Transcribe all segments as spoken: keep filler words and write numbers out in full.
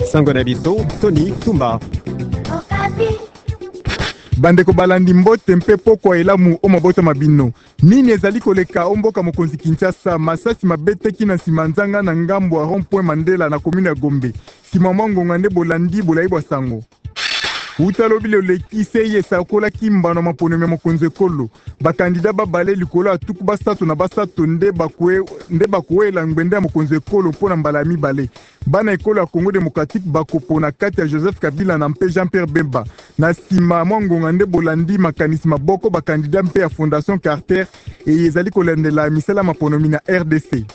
Sango na biso, Tony Tumba. Bandeko balandi mbote mpe poko elamu o mabota mabino. Nini ezali koleka omboka mokonzi Kinshasa, masasi mabeteki na nsima nzanga na ngambo ya rond-point Mandela na komune ya Gombe. Sima mwangonga nde bolandi bolayi bwa sango. Utalobi loleki seye sakola kimbano maponome mokonzi ekolo. Bakandida babale likolo atuku basato na basato nde bakwe nde bakwela ngwende ya mokonzi ekolo mpona mbala mibale. Bana ekolo ya Congo Démocratique bakopona kati ya Joseph Kabila na mpe Jean-Pierre Bemba. Na sima mwangonga nde bolandi makanisi maboko bakandida mpe ya Fondation Carter e ezali kolendela misala maponomi na R D C.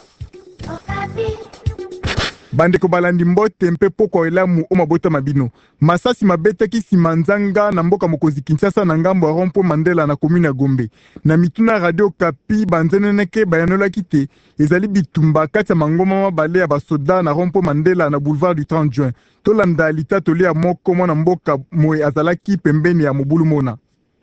Bandeko balandi mbote mpe poko elamu o mabota mabino. Masasi mabeteki sima nzanga na mboka mokonzi Kinshasa na ngambo ya rond-point Mandela na komune ya Gombe. Na mituna Radio Kapi banzeneneke bayanolaki te ezali bitumba kati ya mangoma mabale ya basoda na rond-point Mandela na boulevard du trente juin. Tolanda litatoli ya moko mwana mboka moye azalaki pembeni ya mobulu mona.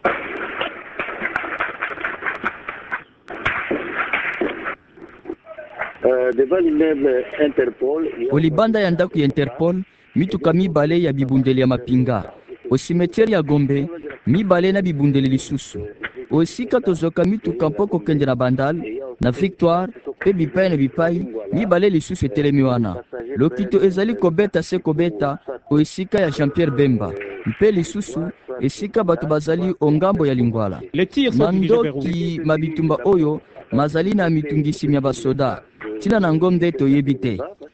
Olibanda ya ndaku ya Interpol, mituka mibale ya bibundeli ya mapinga. O cimetière ya Gombe, mibale na bibundeli lisusu. Osika tozoka mituka mpoko kende na Bandal, na Victoire, pe bipai na bipai, mibale lisusu etelemi wana. Lokito ezali kobeta se kobeta, o esika ya Jean-Pierre Bemba. Mpe lisusu, esika batu bazali ongambo ya Lingwala. Nandoki mabitumba oyo, mazali na mitungisi mya basoda. Tina na ngomde toyebi te.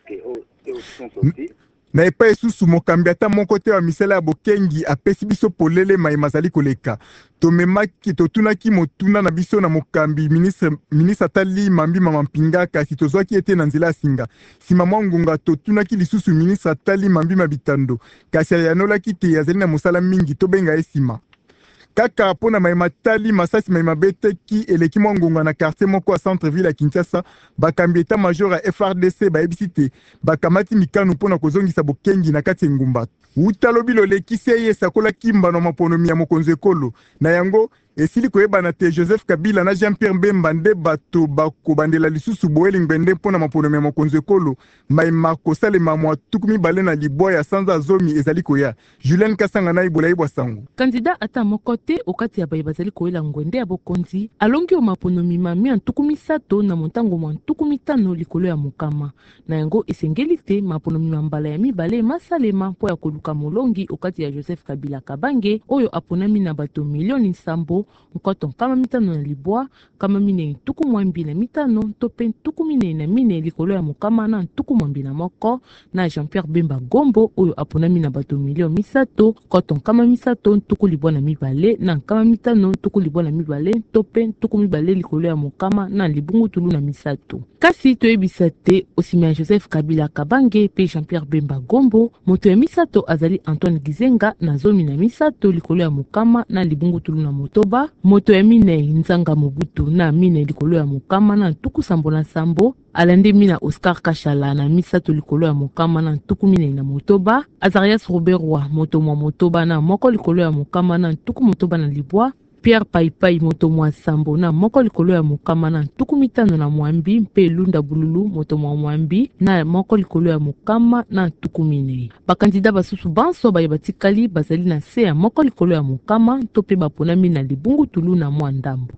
Na epa esusu mokambi ata moko te wa misala ya bokengi apesi biso polele mai mazali koleka. Tomemaki totunaki motuna na biso na mokambi ministre ministre atali mambi mama mpinga kasi tozwaki ete na nzela singa. Sima mwangunga totunaki lisusu ministre atali mambi mabitando kasi ayanolaki te azali na mosala mingi tobenga esima. Kaka pona maima tali masasi maima beteki eleki mwangonga na quartier moko a centre-ville ya Kinshasa, bakambi eta major ya F R D C baebisi te, bakamati mikano pona kozongisa bokengi na kati ngumba. Utalobi loleki seye sakola kimba na maponomi ya mokonzi ekolo. Na yango, esili koyebana te Joseph Kabila na Jean-Pierre Bemba nde bato bakobandela lisusu boeli ngbende pona maponomi ya mokonzi ekolo, maima kosalema mwa tuku mibale na libwa ya sanza zomi ezali koya. Julien Kasanga na ibolayi bwa sango. Kandida ata mokote okati ya baye bazali koyela ngwende ya bokonzi, alongi o maponomi mami ya ntuku misato na montango mwa ntuku mitano likolo ya mokama. Na yango esengeli te maponomi mambala ya mibale masalema po ya koluka molongi okati ya Joseph Kabila Kabange oyo aponami na bato milioni nsambo nkoto kama mitano na libwa kama mine ntuku mwambi na mitano tope ntuku mine na mine likolo ya mokama na ntuku mwambi na moko na Jean-Pierre Bemba Gombo oyo aponami na bato milioni misato koto kama misato ntuku libwa na mibale na kama mitano ntuku libwa na mibale tope ntuku mibale likolo ya mokama na libungu tulu na misato. Kasi toyebisa te osima Joseph Kabila Kabange pe Jean-Pierre Bemba Gombo moto ya misato azali Antoine Gizenga na zomi na misato likolo ya mokama na libungu tulu na motoba, moto ya mine Nzanga Mobutu na mine likolo ya mokama na ntuku sambo na sambo, alande mina Oscar Kashala na misato likolo ya mokama na ntuku mine na motoba, Azarias Roberwa moto mwa motoba na moko likolo ya mokama na ntuku motoba na libwa, Pierre Paipai moto mwa sambo na moko likolo ya mokama na ntuku mitano na mwambi, mpe Lunda Bululu moto mwa mwambi na moko likolo ya mokama na ntuku mine. Bakandida basusu banso baye batikali bazali na se ya moko likolo ya mokama tope baponami na libungu tulu na mwa ndambo.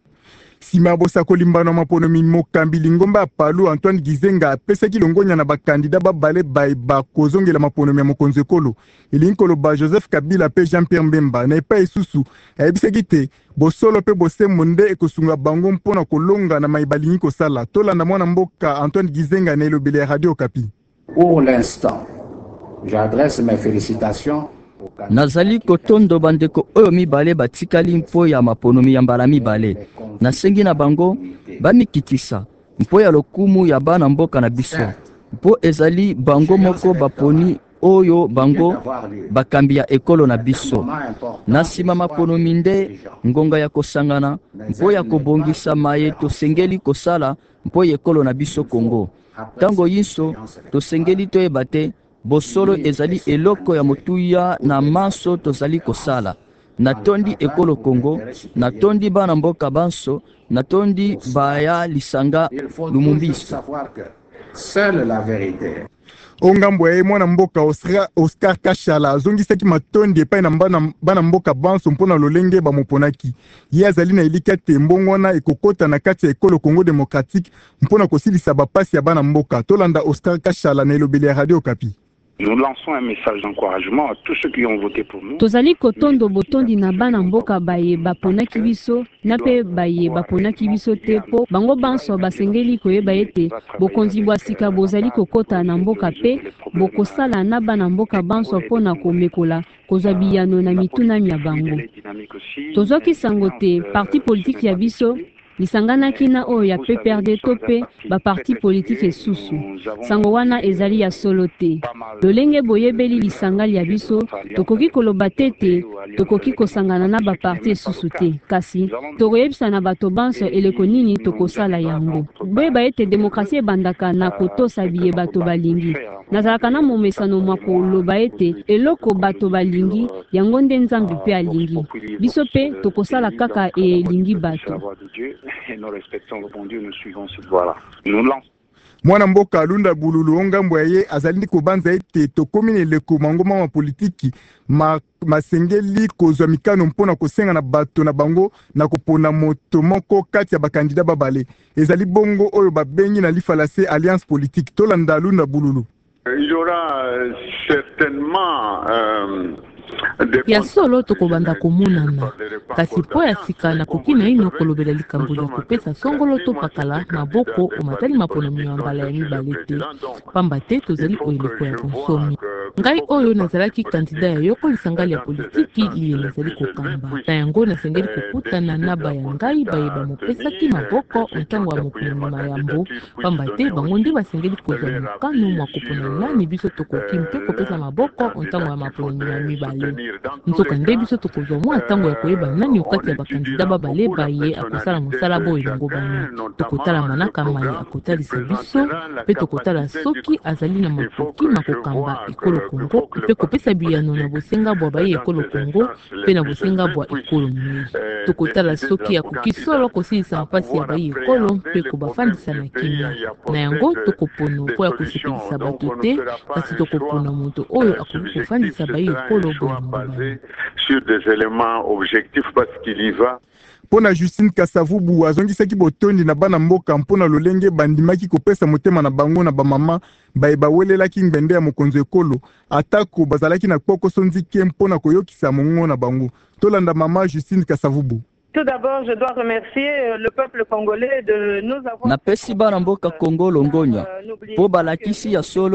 Sima bosa kolimbano maponomi mokambi lingomba ya palu Antoine Gizenga apesaki longonya na bakandida babale baye bakozongela maponomi ya mokonzi ekolo. Elinkolo ba Joseph Kabila pe Jean-Pierre Bemba na epa esusu ayebisaki te bosolo pe bosembo nde ekosunga bango mpona kolonga na mayibalingi kosala. Tolanda mwana mboka Antoine Gizenga na elobele ya Radio Kapi. Pour l'instant, j'adresse mes félicitations. Nazali kotondo bandeko oyo mibale batikali mpo ya maponomi ya mbala mibale. Nasengi na bango bamikitisa mpo ya lokumu ya bana mboka na biso. Mpo ezali bango moko baponi oyo bango bakambi ya ekolo na biso. Nasima maponomi nde ngonga ya kosangana mpo ya kobongisa maye tosengeli kosala mpo ya ekolo na biso Kongo. Tango yinso tosengeli toyeba te bosolo ezali eloko ya motuya na maso tozali kosala. Natondi ekolo Kongo, natondi bana mboka banso, natondi baya lisanga lumumbiso. seule la vérité. ongambo ya ye mwana mboka Oscar, Oscar Kashala azongisaki matondi epai na bana, bana mboka banso mpona lolenge bamoponaki ye azali na elika te mbongo wana ekokota na kati ya ekolo Congo démocratique mpona kosilisa bapasi ya bana mboka. Tolanda Oscar Kashala na elobeli ya Radio Okapi. Nous lançons un message d'encouragement à tous ceux qui ont voté pour nous. Tozali kotondo botondi na bana mboka baye baponaki biso na pe baye baponaki biso te po bango banso basengeli koyeba ete bokonzi bwa sika bozali kokota na mboka pe bokosala na bana mboka banso mpona komekola kozwa biyano na mituna mia bango. Tozwaki sango te parti politique ya biso lisanganaki na oyo ya P P R D to pe ba parti politique esusu. Sango wana ezali ya solo te. Lolenge boyebeli lisangali ya biso tokoki koloba tete tokoki kosangana na ba parti esusu te. Kasi tokoyebisa na bato banso eleko nini tokosala yango. Boyeba ete demokrasi ebandaka na kotosa biye bato balingi. Nazalaka na momesano mwa koloba ete eloko bato balingi yango nde Nzambe pe alingi. Biso pe tokosala kaka elingi bato. Et nous respectons le bon Dieu, nous suivons cette voie-là. Nous lançons. Mwana mboka alunda bululu ongambo ya ye azali kobanza ete tokomi na eleko mangoma ma politiki ma masengeli kozwa mikano mpona kosenga na bato na bango na kopona moto moko kati ya bakandida babale ezali bongo oyo babengi na lifalase alliance politique. Tolanda alunda bululu. Il y aura euh, certainement euh, ya solo tokobanda komonana kasi po ya sika na koki na ino kolobela likambo ya kopesa songolo to pakala maboko omatali maponami ya mbala ya mibale te pamba te tozali oyeleko ya konsomi ngai oyo nazalaki kandida ya yoko lisangali ya politiki liye nazali kokamba na yango nasengeli kokutana na baya ngai bayeba mopesaki maboko ntango ya moponami mayambo pamba te bango nde basengeli kozwa mokano mwa kopona nani biso tokoki mpe kopesa maboko ntango ya maponami ya mibale nzoka nde biso tokozwa mwa ntango ya koyeba nani okati ya bakandida babale baye akosala mosala boyo elongo bana tokotala manaka maye akotalisa biso mpe tokotala soki azali na makoki makokamba ekolo Kongo mpe kopesa biyano na bosenga bwa baye ekolo Kongo mpe na bosenga bwa ekolo mingi tokotala soki akoki solo kosilisa mpasi ya baye ekolo mpe kobafandisa na kimia na yango tokopona mpo ya kosepelisa bato te kasi tokopona moto oyo akoki kofandisa baye ekolo basé sur des éléments objectifs parce qu'il y va. Pona Justine Kasavubu azongisaki botondi na bana mboka mpona lolenge bandimaki kopesa motema na bango na bamama bayeba welelaki ngende ya mokonzi ekolo atako bazalaki na kpoko sonzike mpona koyokisa mongo na bango. Tolanda mama Justine Kasavubu. Tout d'abord, je dois remercier le peuple congolais de nous avoir... Napesi bana mboka Kongo longonya po balakisi ya solo